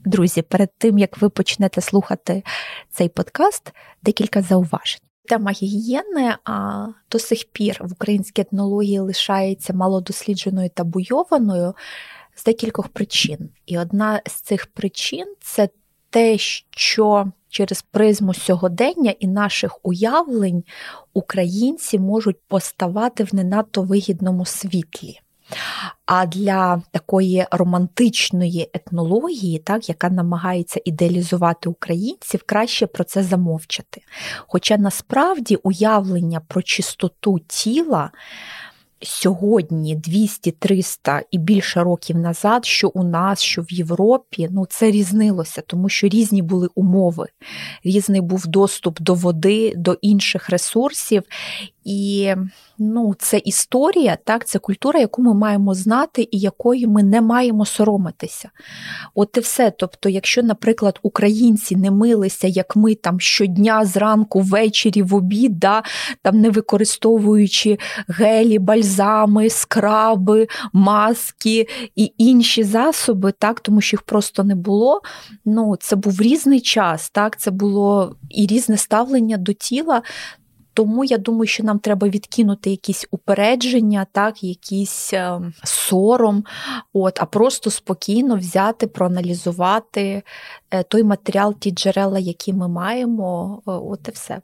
Друзі, перед тим, як ви почнете слухати цей подкаст, декілька зауважень. Тема гігієни до сих пір в українській етнології лишається малодослідженою та буйованою з декількох причин. І одна з цих причин – це те, що через призму сьогодення і наших уявлень українці можуть поставати в не надто вигідному світлі. А для такої романтичної етнології, яка намагається ідеалізувати українців, краще про це замовчати. Хоча насправді уявлення про чистоту тіла сьогодні, 200, 300 і більше років назад, що у нас, що в Європі, це різнилося, тому що різні були умови, різний був доступ до води, до інших ресурсів. І це історія, це культура, яку ми маємо знати і якої ми не маємо соромитися. От і все. Тобто, якщо, наприклад, українці не милися, як ми щодня, зранку, ввечері, в обід, не використовуючи гелі, бальзами, скраби, маски і інші засоби, тому що їх просто не було, це був різний час, це було і різне ставлення до тіла. Тому я думаю, що нам треба відкинути якісь упередження, якийсь сором, а просто спокійно взяти, проаналізувати той матеріал, ті джерела, які ми маємо, і все.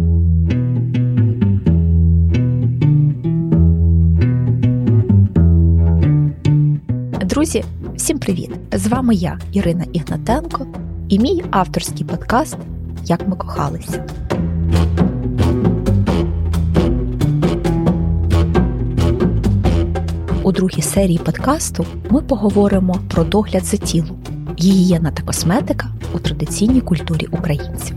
Друзі, всім привіт! З вами я, Ірина Ігнатенко, і мій авторський подкаст «Як ми кохалися». У другій серії подкасту ми поговоримо про догляд за тілом, гігієна та косметика у традиційній культурі українців.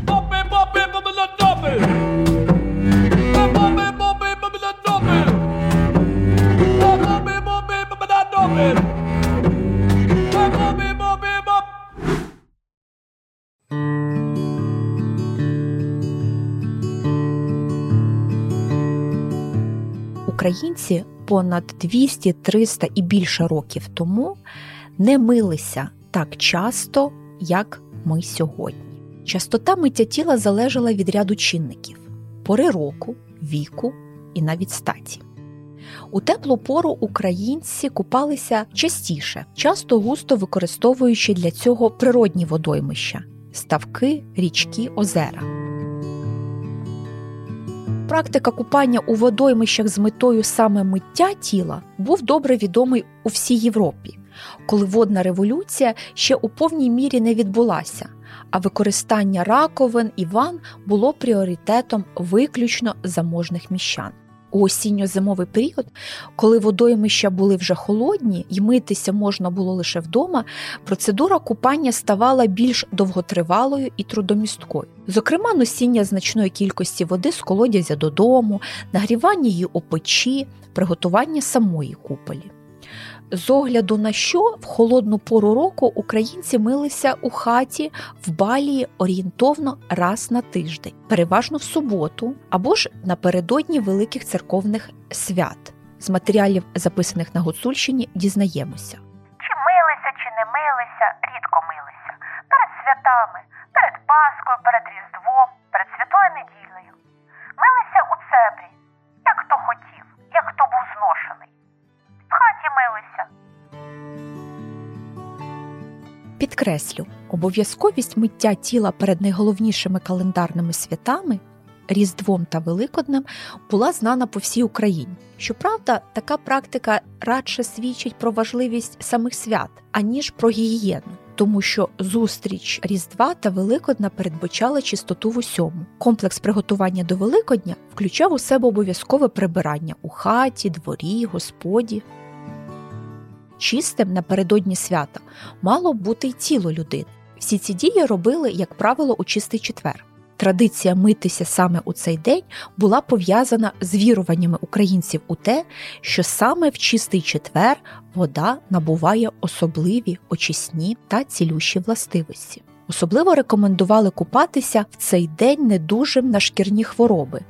Українці понад 200, 300 і більше років тому не милися так часто, як ми сьогодні. Частота миття тіла залежала від ряду чинників – пори року, віку і навіть статі. У теплу пору українці купалися частіше, часто густо використовуючи для цього природні водоймища – ставки, річки, озера. Практика купання у водоймищах з метою саме миття тіла був добре відомий у всій Європі, коли водна революція ще у повній мірі не відбулася, а використання раковин і ванн було пріоритетом виключно заможних міщан. У осінньо-зимовий період, коли водоймища були вже холодні і митися можна було лише вдома, процедура купання ставала більш довготривалою і трудомісткою. Зокрема, носіння значної кількості води з колодязя додому, нагрівання її у печі, приготування самої купелі. З огляду на що в холодну пору року українці милися у хаті в Балії орієнтовно раз на тиждень, переважно в суботу або ж напередодні великих церковних свят. З матеріалів, записаних на Гуцульщині, дізнаємося. Чи милися, чи не милися, рідко милися. Перед святами, перед Паскою, перед Різдвом, перед Святою Неділею. Милися у цебрі, як хто хотів, як хто був зношений. В хаті милися. Підкреслю, обов'язковість миття тіла перед найголовнішими календарними святами Різдвом та Великоднем була знана по всій Україні. Щоправда, така практика радше свідчить про важливість самих свят, аніж про гігієну, тому що зустріч Різдва та Великодня передбачала чистоту в усьому. Комплекс приготування до Великодня включав у себе обов'язкове прибирання у хаті, дворі, господі. Чистим напередодні свята мало бути й тіло людини. Всі ці дії робили, як правило, у Чистий четвер. Традиція митися саме у цей день була пов'язана з віруваннями українців у те, що саме в Чистий четвер вода набуває особливі очисні та цілющі властивості. Особливо рекомендували купатися в цей день недужим на шкірні хвороби.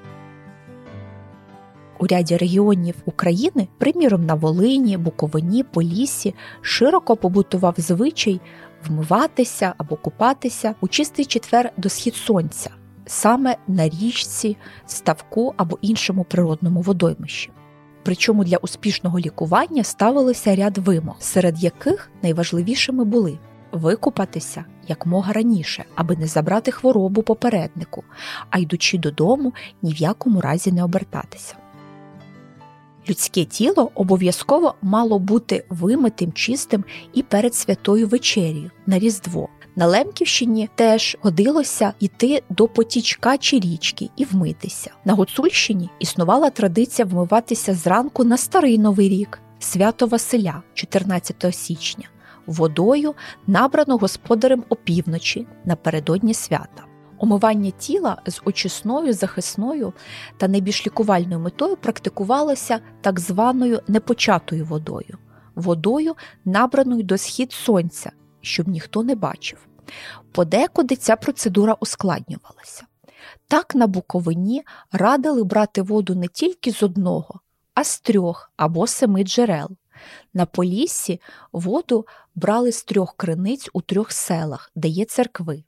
У ряді регіонів України, приміром на Волині, Буковині, Поліссі, широко побутував звичай вмиватися або купатися у чистий четвер до схід сонця, саме на річці, ставку або іншому природному водоймищі. Причому для успішного лікування ставилося ряд вимог, серед яких найважливішими були викупатися якмога раніше, аби не забрати хворобу попереднику, а йдучи додому, ні в якому разі не обертатися. Людське тіло обов'язково мало бути вимитим, чистим і перед святою вечерею на Різдво. На Лемківщині теж годилося йти до потічка чи річки і вмитися. На Гуцульщині існувала традиція вмиватися зранку на Старий Новий рік, свято Василя, 14 січня, водою, набрано господарем опівночі напередодні свята. Омивання тіла з очисною, захисною та найбільш лікувальною метою практикувалося так званою непочатою водою – водою, набраною до схід сонця, щоб ніхто не бачив. Подекуди ця процедура ускладнювалася. Так на Буковині радили брати воду не тільки з одного, а з 3 або 7 джерел. На Поліссі воду брали з 3 криниць у 3 селах, де є церкви.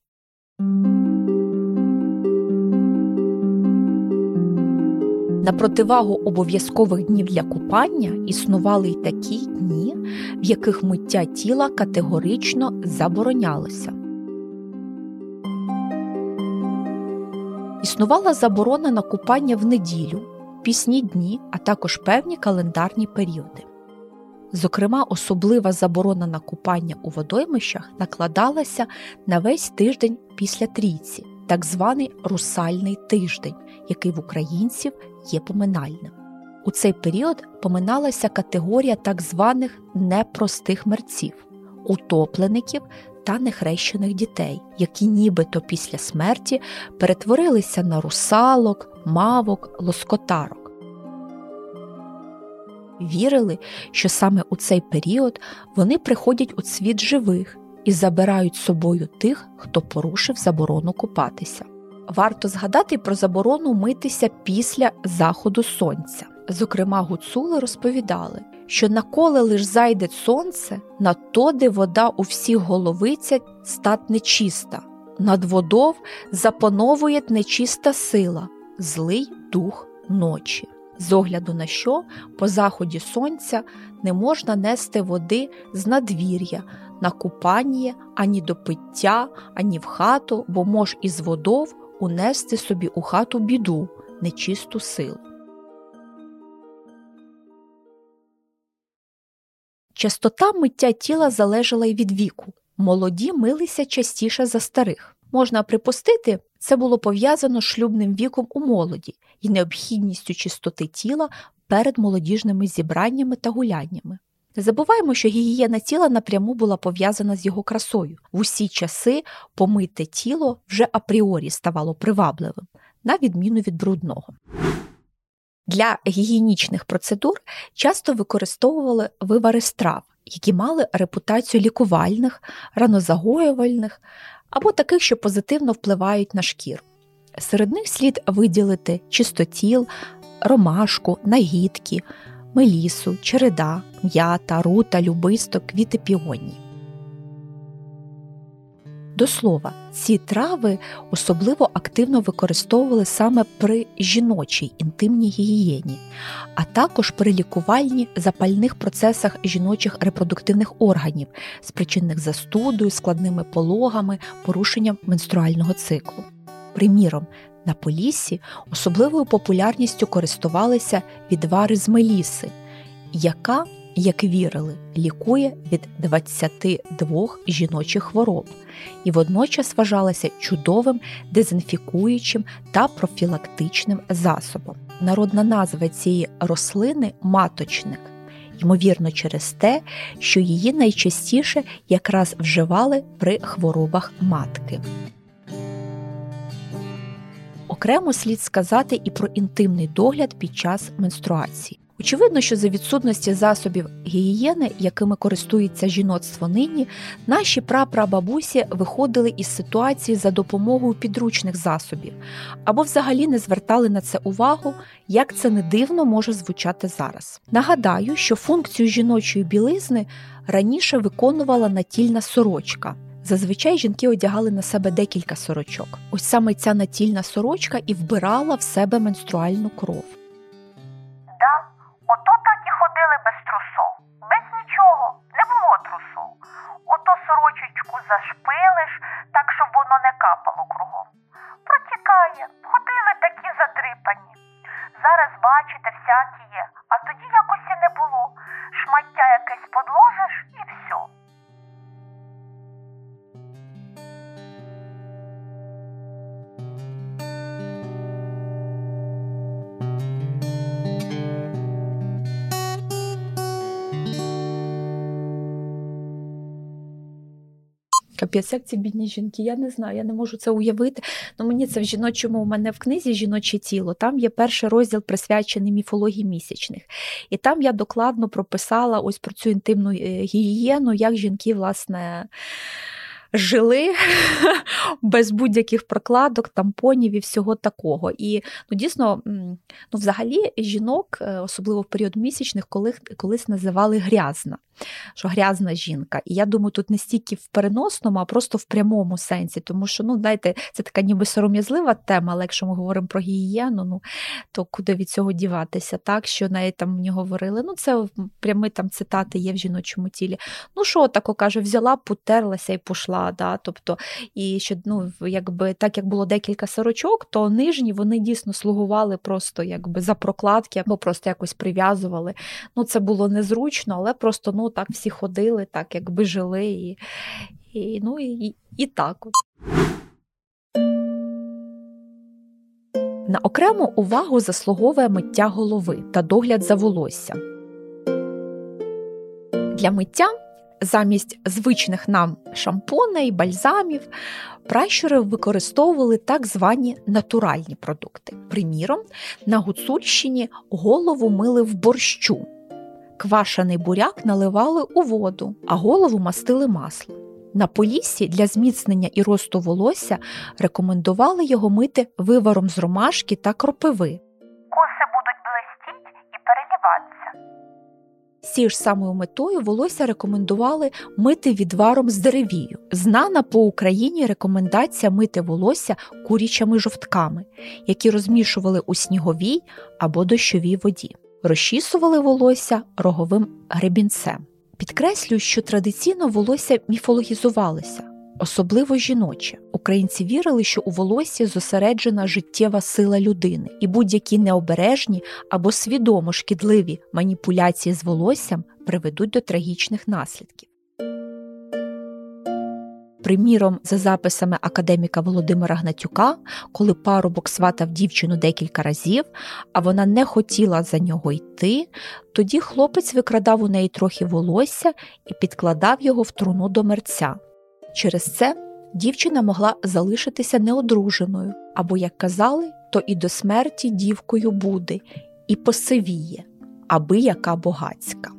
На противагу обов'язкових днів для купання існували й такі дні, в яких миття тіла категорично заборонялося. Існувала заборона на купання в неділю, пісні дні, а також певні календарні періоди. Зокрема, особлива заборона на купання у водоймищах накладалася на весь тиждень після Трійці, так званий русальний тиждень, який в українців є поминальним. У цей період поминалася категорія так званих непростих мерців, утоплеників та нехрещених дітей, які нібито після смерті перетворилися на русалок, мавок, лоскотарок. Вірили, що саме у цей період вони приходять у світ живих і забирають з собою тих, хто порушив заборону купатися. Варто згадати про заборону митися після заходу сонця. Зокрема, гуцули розповідали, що наколе лиш зайде сонце, на то, де вода у всіх головиця стат нечиста. Над водов запановує нечиста сила, злий дух ночі. З огляду на що, по заході сонця не можна нести води з надвір'я на купання, ані до пиття, ані в хату, бо мож із водов унести собі у хату біду, нечисту силу. Частота миття тіла залежала й від віку. Молоді милися частіше за старих. Можна припустити, це було пов'язано з шлюбним віком у молоді і необхідністю чистоти тіла перед молодіжними зібраннями та гуляннями. Не забуваємо, що гігієна тіла напряму була пов'язана з його красою. В усі часи помите тіло вже апріорі ставало привабливим, на відміну від брудного. Для гігієнічних процедур часто використовували вивари страв, які мали репутацію лікувальних, ранозагоювальних або таких, що позитивно впливають на шкіру. Серед них слід виділити чистотіл, ромашку, нагідки, мелісу, череда, м'ята, рута, любисток, квіти піонії. До слова, ці трави особливо активно використовували саме при жіночій інтимній гігієні, а також при лікуванні запальних процесах жіночих репродуктивних органів, спричинених застудою, складними пологами, порушенням менструального циклу. Приміром, на Поліссі особливою популярністю користувалися відвари з меліси, яка, як вірили, лікує від 22 жіночих хвороб і водночас вважалася чудовим дезінфікуючим та профілактичним засобом. Народна назва цієї рослини – маточник, ймовірно через те, що її найчастіше якраз вживали при хворобах матки. Окремо слід сказати і про інтимний догляд під час менструації. Очевидно, що за відсутності засобів гігієни, якими користується жіноцтво нині, наші прапрабабусі виходили із ситуації за допомогою підручних засобів, або взагалі не звертали на це увагу, як це не дивно може звучати зараз. Нагадаю, що функцію жіночої білизни раніше виконувала натільна сорочка. Зазвичай жінки одягали на себе декілька сорочок. Ось саме ця натільна сорочка і вбирала в себе менструальну кров. Да, ото так і ходили без трусов. Без нічого, не було трусов. Ото сорочечку зашпилиш, так, щоб воно не капало кругом. Протікає, ходили такі задрипані. Зараз, бачите, всякі є, а тоді якось і не було. Шмаття якесь подложиш і все. Капець, як ці бідні жінки, я не знаю, я не можу це уявити. Мені це в жіночому, у мене в книзі «Жіноче тіло», там є перший розділ, присвячений міфології місячних. І там я докладно прописала ось про цю інтимну гігієну, як жінки, власне, жили без будь-яких прокладок, тампонів і всього такого. І дійсно, взагалі жінок, особливо в період місячних, колись називали грязна. Що грязна жінка. І я думаю, тут не стільки в переносному, а просто в прямому сенсі. Тому що, знаєте, це така ніби сором'язлива тема, але якщо ми говоримо про гігієну, то куди від цього діватися? Так, що навіть там мені говорили, це прямі там цитати є в «Жіночому тілі». Що, тако каже, взяла, потерлася і пішла. Да? Тобто, і що, якби, так як було декілька сорочок, то нижні, вони дійсно слугували просто якби за прокладки, або просто якось прив'язували. Це було незручно, але просто, так всі ходили, так якби жили, і так от. На окрему увагу заслуговує миття голови та догляд за волоссям. Для миття замість звичних нам шампуней, бальзамів, пращури використовували так звані натуральні продукти. Приміром, на Гуцульщині голову мили в борщу. Квашений буряк наливали у воду, а голову мастили маслом. На Поліссі для зміцнення і росту волосся рекомендували його мити виваром з ромашки та кропиви. Коси будуть блистіть і переливатися. З цією ж самою метою волосся рекомендували мити відваром з деревію. Знана по Україні рекомендація мити волосся курячими жовтками, які розмішували у сніговій або дощовій воді. Розчісували волосся роговим гребінцем. Підкреслюю, що традиційно волосся міфологізувалося, особливо жіноче. Українці вірили, що у волоссі зосереджена життєва сила людини, і будь-які необережні або свідомо шкідливі маніпуляції з волоссям приведуть до трагічних наслідків. Приміром, за записами академіка Володимира Гнатюка, коли парубок сватав дівчину декілька разів, а вона не хотіла за нього йти, тоді хлопець викрадав у неї трохи волосся і підкладав його в труну до мерця. Через це дівчина могла залишитися неодруженою, або, як казали, то і до смерті дівкою буде, і посивіє, аби яка богацька.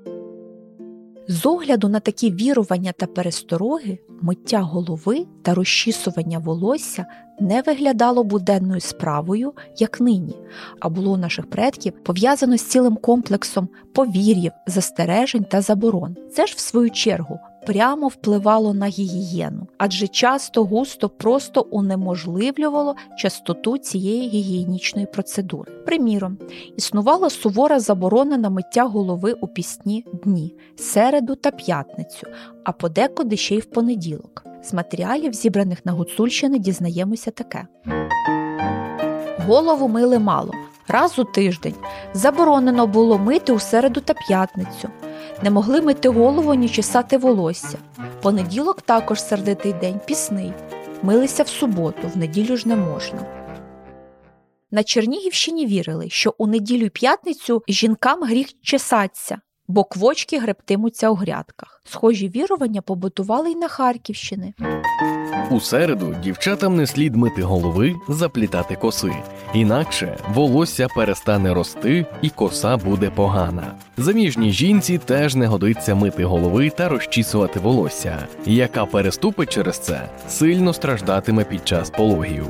З огляду на такі вірування та перестороги, миття голови та розчісування волосся не виглядало буденною справою, як нині, а було у наших предків пов'язано з цілим комплексом повір'їв, застережень та заборон. Це ж, в свою чергу, прямо впливало на гігієну, адже часто-густо просто унеможливлювало частоту цієї гігієнічної процедури. Приміром, існувала сувора заборона на миття голови у пісні дні – середу та п'ятницю, а подекуди ще й в понеділок. З матеріалів, зібраних на Гуцульщині, дізнаємося таке. Голову мили мало, раз у тиждень. Заборонено було мити у середу та п'ятницю. Не могли мити голову, ні чесати волосся. Понеділок також сердитий день, пісний. Милися в суботу, в неділю ж не можна. На Чернігівщині вірили, що у неділю й п'ятницю жінкам гріх чесаться, бо квочки гребтимуться у грядках. Схожі вірування побутували й на Харківщині. У середу дівчатам не слід мити голови, заплітати коси. Інакше волосся перестане рости і коса буде погана. Заміжній жінці теж не годиться мити голови та розчісувати волосся. Яка переступить через це, сильно страждатиме під час пологів.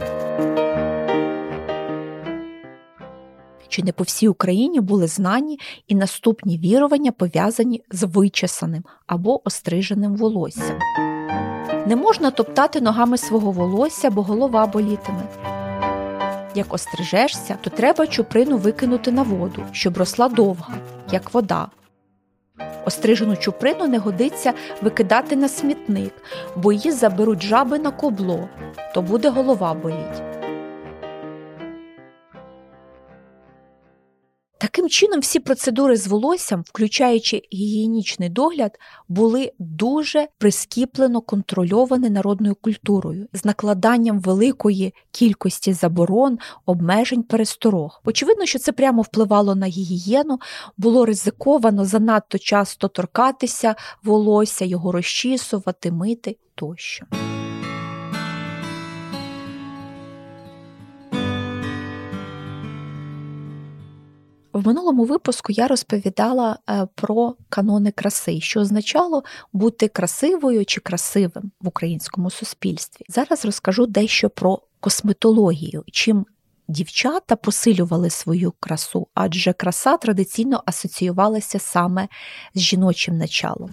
Чи не по всій Україні були знані і наступні вірування, пов'язані з вичесаним або остриженим волоссям. Не можна топтати ногами свого волосся, бо голова болітиме. Як острижешся, то треба чуприну викинути на воду, щоб росла довга, як вода. Острижену чуприну не годиться викидати на смітник, бо її заберуть жаби на кобло, то буде голова боліть. Таким чином, всі процедури з волоссям, включаючи гігієнічний догляд, були дуже прискіплено контрольовані народною культурою, з накладанням великої кількості заборон, обмежень, пересторог. Очевидно, що це прямо впливало на гігієну, було ризиковано занадто часто торкатися волосся, його розчісувати, мити тощо. В минулому випуску я розповідала про канони краси, що означало бути красивою чи красивим в українському суспільстві. Зараз розкажу дещо про косметологію, чим дівчата посилювали свою красу, адже краса традиційно асоціювалася саме з жіночим началом.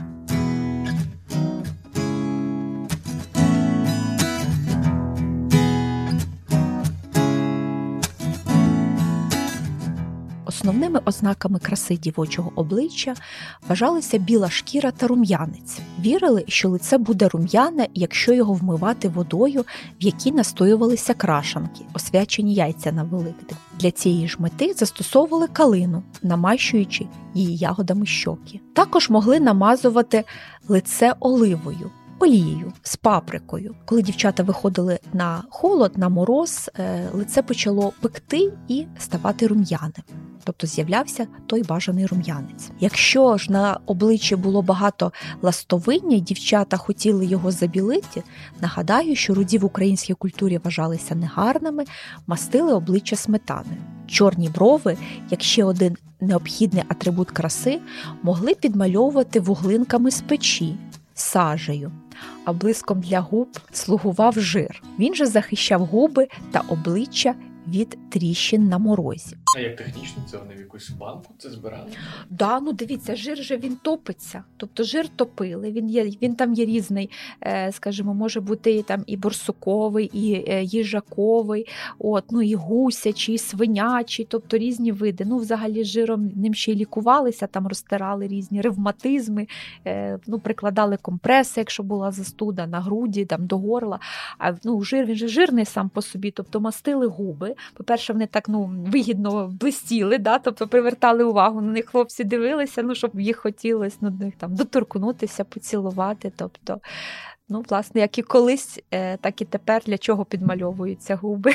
Основними ознаками краси дівочого обличчя вважалися біла шкіра та рум'янець. Вірили, що лице буде рум'яне, якщо його вмивати водою, в якій настоювалися крашанки, освячені яйця на Великдень. Для цієї ж мети застосовували калину, намащуючи її ягодами щоки. Також могли намазувати лице оливою, олією, з паприкою. Коли дівчата виходили на холод, на мороз, лице почало пекти і ставати рум'яним. Тобто з'являвся той бажаний рум'янець. Якщо ж на обличчі було багато ластовиння, і дівчата хотіли його забілити, нагадаю, що руді в українській культурі вважалися негарними, мастили обличчя сметаною. Чорні брови, як ще один необхідний атрибут краси, могли підмальовувати вуглинками з печі, сажею, а блиском для губ слугував жир. Він же захищав губи та обличчя від тріщин на морозі. А як технічно це вони в якусь банку це збирали? Да, ну дивіться, жир же він топиться. Тобто жир топили, він там є різний, скажімо, може бути там і борсуковий, і їжаковий, і гусячий, і свинячий, тобто різні види. Ну, взагалі жиром ним ще й лікувалися, там розтирали різні ревматизми, прикладали компреси, якщо була застуда, на груді, там до горла. А жир, він же жирний сам по собі, тобто мастили губи. По-перше, вони так вигідно блистіли, да? Тобто привертали увагу, на них хлопці дивилися, щоб їх хотілося до них там доторкнутися, поцілувати. Тобто, власне, як і колись, так і тепер для чого підмальовуються губи.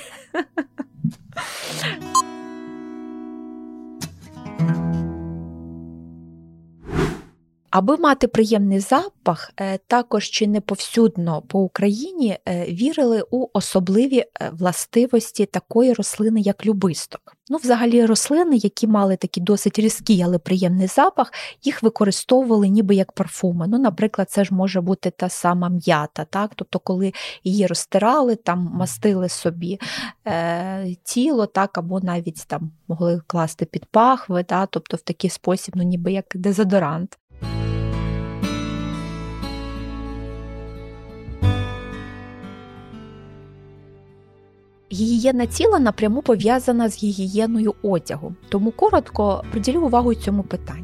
Аби мати приємний запах, також чи не повсюдно по Україні вірили у особливі властивості такої рослини, як любисток. Взагалі рослини, які мали такий досить різкий, але приємний запах, їх використовували ніби як парфуми. Наприклад, це ж може бути та сама м'ята, так? Тобто коли її розтирали, там мастили собі тіло, так? Або навіть там могли класти під пахви, так? Тобто в такий спосіб, ніби як дезодорант. Гігієна тіла напряму пов'язана з гігієною одягу, тому коротко приділю увагу цьому питанню.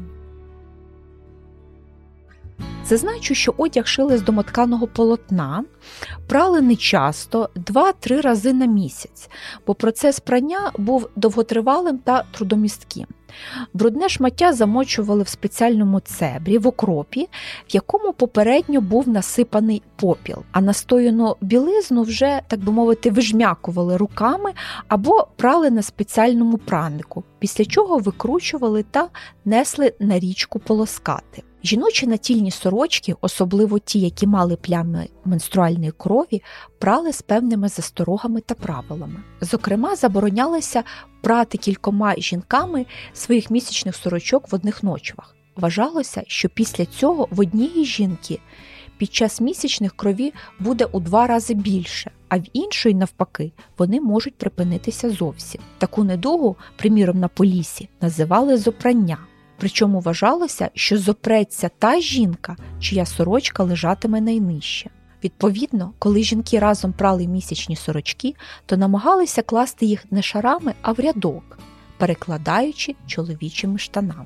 Зазначу, що одяг шили з домотканого полотна, прали нечасто, 2-3 рази на місяць, бо процес прання був довготривалим та трудомістким. Брудне шмаття замочували в спеціальному цебрі, в окропі, в якому попередньо був насипаний попіл, а настояну білизну вже, так би мовити, вижмякували руками або прали на спеціальному пранику, після чого викручували та несли на річку полоскати. Жіночі натільні сорочки, особливо ті, які мали плями менструальної крові, прали з певними засторогами та правилами. Зокрема, заборонялося прати кількома жінками своїх місячних сорочок в одних ночвах. Вважалося, що після цього в однієї жінки під час місячних крові буде у 2 рази більше, а в іншої, навпаки, вони можуть припинитися зовсім. Таку недугу, приміром на Поліссі, називали зопрання. Причому вважалося, що зопреться та жінка, чия сорочка лежатиме найнижче. Відповідно, коли жінки разом прали місячні сорочки, то намагалися класти їх не шарами, а в рядок, перекладаючи чоловічими штанами.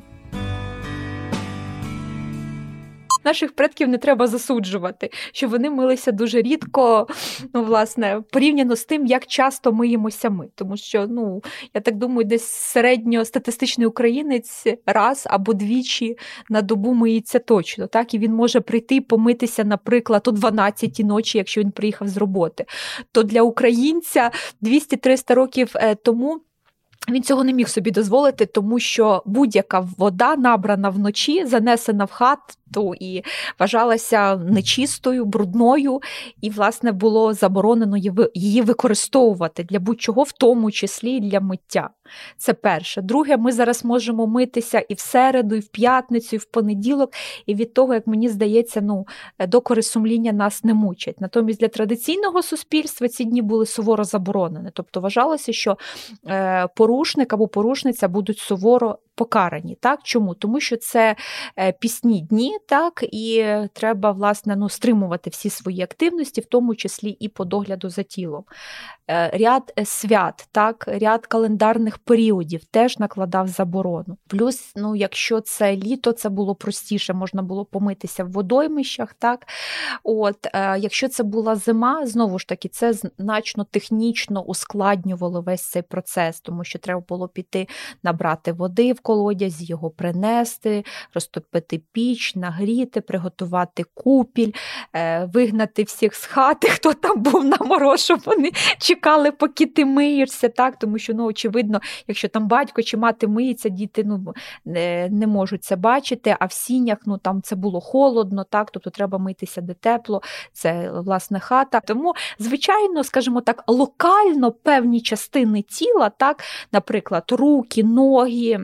Наших предків не треба засуджувати, що вони милися дуже рідко, власне, порівняно з тим, як часто миємося ми. Тому що, я так думаю, десь середньостатистичний українець раз або двічі на добу миється точно, так? І він може прийти помитися, наприклад, о 12-й ночі, якщо він приїхав з роботи. То для українця 200-300 років тому він цього не міг собі дозволити, тому що будь-яка вода, набрана вночі, занесена в хату і вважалася нечистою, брудною, і, власне, було заборонено її використовувати для будь-чого, в тому числі і для миття. Це перше. Друге, ми зараз можемо митися і в середу, і в п'ятницю, і в понеділок, і від того, як мені здається, докори сумління нас не мучать. Натомість для традиційного суспільства ці дні були суворо заборонені. Тобто вважалося, що порушник або порушниця будуть суворо покарані. Так? Чому? Тому що це пісні дні, так? І треба, власне, стримувати всі свої активності, в тому числі і по догляду за тілом. Ряд свят, так? Ряд календарних періодів теж накладав заборону. Плюс, якщо це літо, це було простіше, можна було помитися в водоймищах, так? Якщо це була зима, знову ж таки, це значно технічно ускладнювало весь цей процес, тому що треба було піти набрати води в колодязі, його принести, розтопити піч, нагріти, приготувати купіль, вигнати всіх з хати, хто там був на мороз, щоб вони чекали, поки ти миєшся, так? Тому що, очевидно, якщо там батько чи мати миється, діти не можуть це бачити, а в сінях там це було холодно, так? Тобто треба митися де тепло, це, власне, хата. Тому, звичайно, скажімо так, локально певні частини тіла, так? Наприклад, руки, ноги,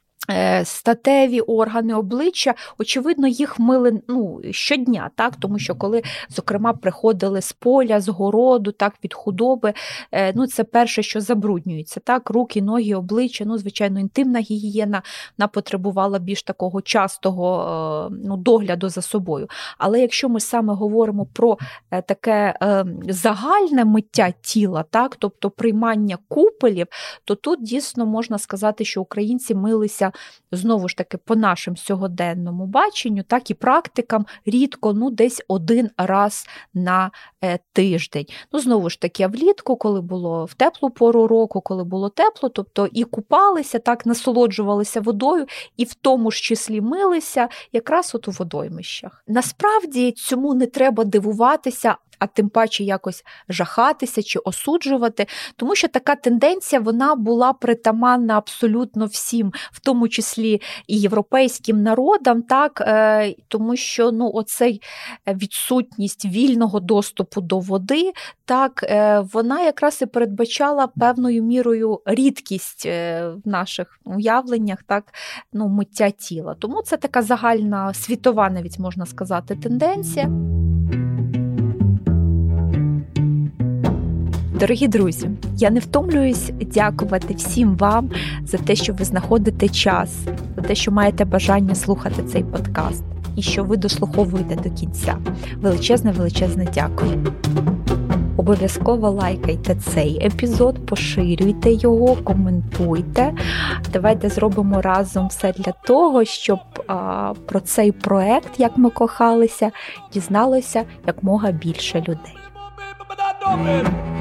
статеві органи обличчя, очевидно, їх мили щодня, так? Тому що коли, зокрема, приходили з поля, з городу, так, від худоби, це перше, що забруднюється, так? Руки, ноги, обличчя, звичайно, інтимна гігієна, вона потребувала більш такого частого догляду за собою. Але якщо ми саме говоримо про таке загальне миття тіла, так, тобто приймання купелів, то тут дійсно можна сказати, що українці милися знову ж таки по нашим сьогоденному баченню, так і практикам рідко, десь один раз на тиждень. Знову ж таки, влітку, коли було в теплу пору року, коли було тепло, тобто і купалися, так, насолоджувалися водою, і в тому ж числі милися якраз у водоймищах. Насправді цьому не треба дивуватися, а тим паче якось жахатися чи осуджувати, тому що така тенденція, вона була притаманна абсолютно всім, в тому числі і європейським народам, так, тому що оцей відсутність вільного доступу до води, так, вона якраз і передбачала певною мірою рідкість в наших уявленнях, так, миття тіла. Тому це така загальна світова, навіть можна сказати, тенденція. Дорогі друзі, я не втомлююсь дякувати всім вам за те, що ви знаходите час, за те, що маєте бажання слухати цей подкаст і що ви дослуховуєте до кінця. Величезне дякую. Обов'язково лайкайте цей епізод, поширюйте його, коментуйте. Давайте зробимо разом все для того, щоб про цей проект, як ми кохалися, дізналося якмога більше людей.